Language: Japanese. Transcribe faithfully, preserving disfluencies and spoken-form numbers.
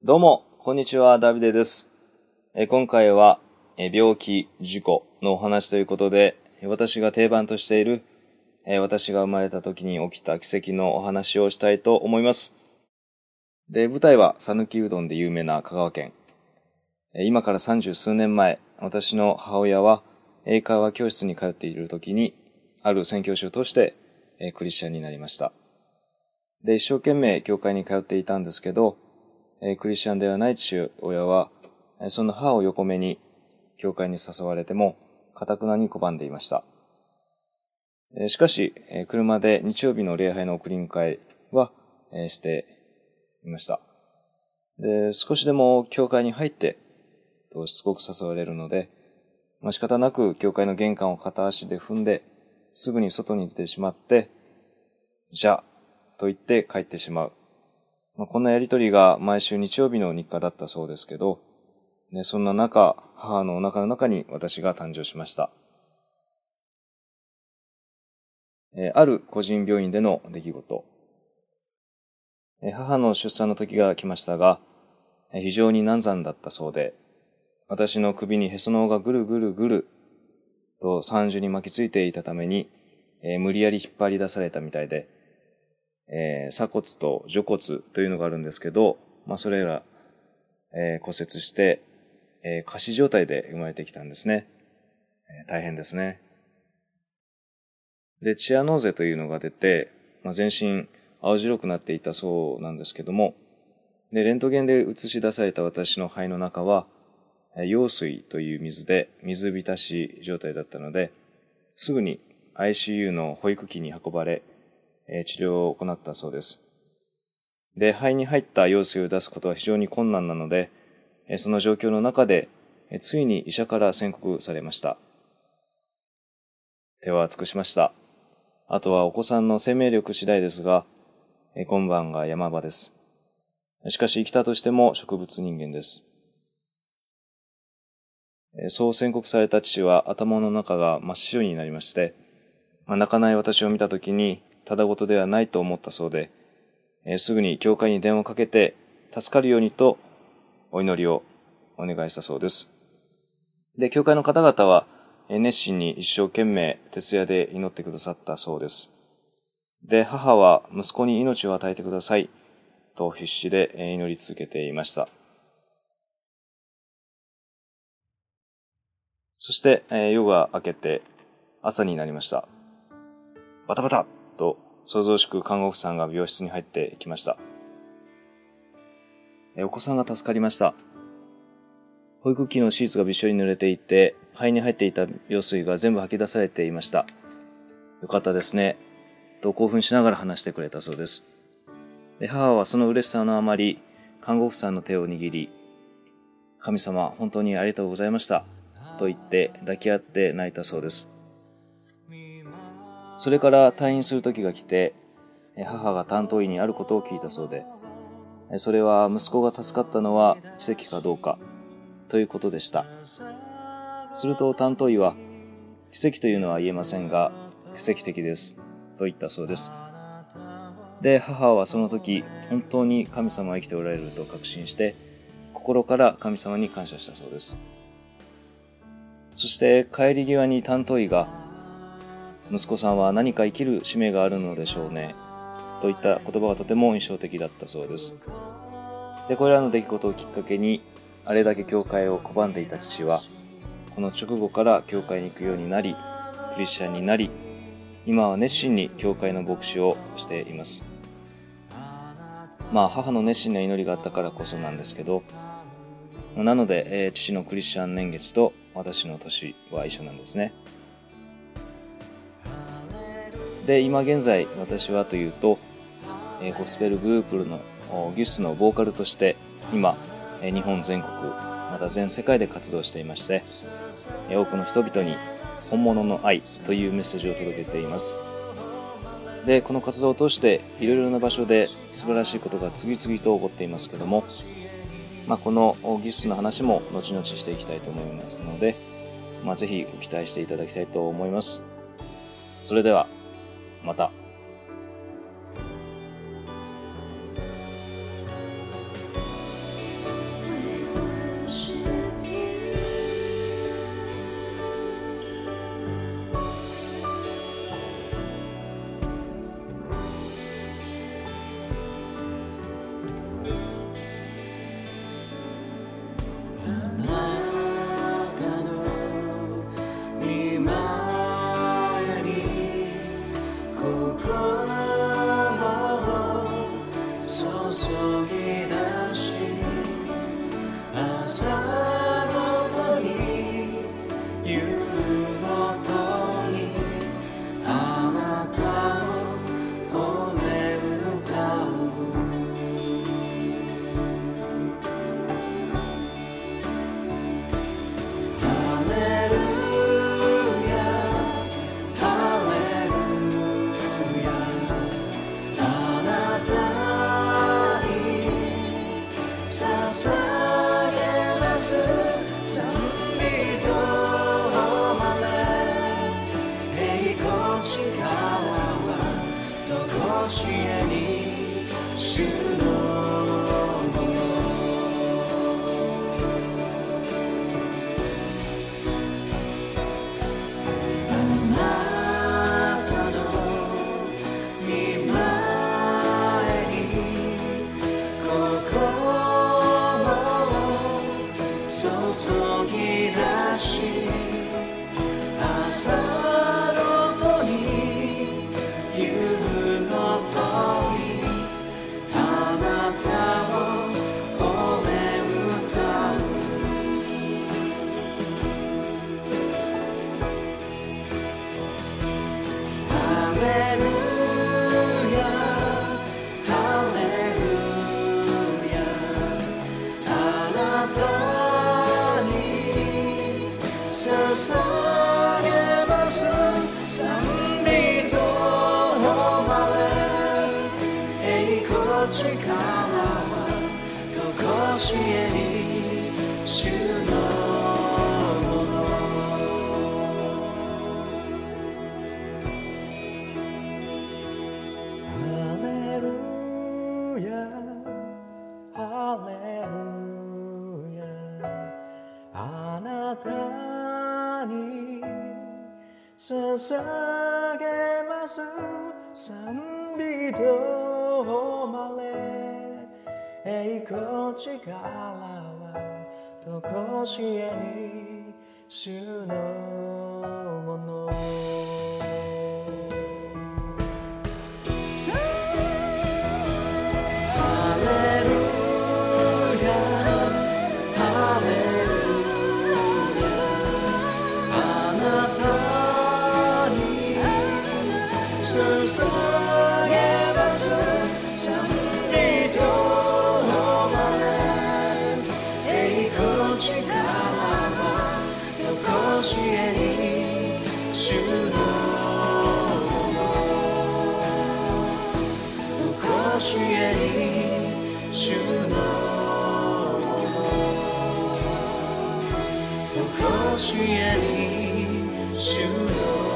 どうも、こんにちは、ダビデです。え今回はえ病気、事故のお話ということで、私が定番としているえ私が生まれた時に起きた奇跡のお話をしたいと思います。で、舞台は讃岐うどんで有名な香川県。今から三十数年前、私の母親は英会話教室に通っている時に、ある宣教師を通してクリスチャンになりました。で、一生懸命教会に通っていたんですけど、クリスチャンではない父親は、その母を横目に教会に誘われても、堅くなに拒んでいました。しかし、車で日曜日の礼拝の送り迎えはしていました。で、少しでも教会に入ってとすごく誘われるので、まあ、仕方なく教会の玄関を片足で踏んで、すぐに外に出てしまって、じゃあと言って帰ってしまう。まあ、こんなやりとりが毎週日曜日の日課だったそうですけど、ね、そんな中、母のお腹の中に私が誕生しました。えー、ある個人病院での出来事。えー、母の出産の時が来ましたが、えー、非常に難産だったそうで、私の首にへその緒がぐるぐるぐると三重に巻きついていたために、えー、無理やり引っ張り出されたみたいで、えー、鎖骨と除骨というのがあるんですけど、まあ、それら、えー、骨折して、えー、仮死状態で生まれてきたんですね。えー、大変ですね。で、チアノーゼというのが出て、まあ、全身青白くなっていたそうなんですけども、で、レントゲンで映し出された私の肺の中は、羊水という水で水浸し状態だったので、すぐに アイシーユー の保育器に運ばれ、治療を行ったそうです。で、肺に入った羊水を出すことは非常に困難なので、その状況の中で、ついに医者から宣告されました。手は尽くしました。あとはお子さんの生命力次第ですが、今晩が山場です。しかし生きたとしても植物人間です。そう宣告された父は頭の中が真っ白になりまして、まあ、泣かない私を見たときにただごとではないと思ったそうで、えー、すぐに教会に電話をかけて助かるようにとお祈りをお願いしたそうです。で、教会の方々は熱心に一生懸命徹夜で祈ってくださったそうです。で、母は息子に命を与えてくださいと必死で祈り続けていました。そして、えー、夜が明けて朝になりました。バタバタと騒々しく看護婦さんが病室に入ってきました。えー、お子さんが助かりました。保育器のシーツがびっしょり濡れていて、肺に入っていた羊水が全部吐き出されていました。よかったですね。と興奮しながら話してくれたそうです。で、母はその嬉しさのあまり、看護婦さんの手を握り、神様、本当にありがとうございました。と言って抱き合って泣いたそうです。それから退院する時が来て、母が担当医にあることを聞いたそうで、それは息子が助かったのは奇跡かどうかということでした。すると担当医は、奇跡というのは言えませんが、奇跡的ですと言ったそうです。で、母はその時、本当に神様は生きておられると確信して、心から神様に感謝したそうです。そして帰り際に担当医が、息子さんは何か生きる使命があるのでしょうね、といった言葉がとても印象的だったそうです。で、これらの出来事をきっかけに、あれだけ教会を拒んでいた父は、この直後から教会に行くようになり、クリスチャンになり、今は熱心に教会の牧師をしています。まあ、母の熱心な祈りがあったからこそなんですけど、なので、えー、父のクリスチャン年月と私の年は一緒なんですね。で、今現在私はというと、えー、ゴスペルグループのギュスのボーカルとして今、えー、日本全国また全世界で活動していまして、えー、多くの人々に本物の愛というメッセージを届けています。で、この活動を通していろいろな場所で素晴らしいことが次々と起こっていますけども、まあ、このギュスの話も後々していきたいと思いますので、まあ、ぜひご期待していただきたいと思います。それではまた。 ぎ出し朝ごとに夕ごとにあなたを褒め歌うハレルヤハレルヤあなたに捧げます賛美と誉れ栄光力はとこしえに主のものあなたの御前に心を注ぎ出し朝ごとに夕ごとにあなたを褒め歌うハレルヤハレルヤあなたに捧げます賛美と誉れ栄光力はとこしえに主のものハレルヤハレルヤあなたに捧げます賛美と誉れ栄光力はとこしえに主のものハレルヤハレルヤあなたに捧げます賛美と誉れ栄光力はとこしえに主のものとこしえに主のものとこしえに主の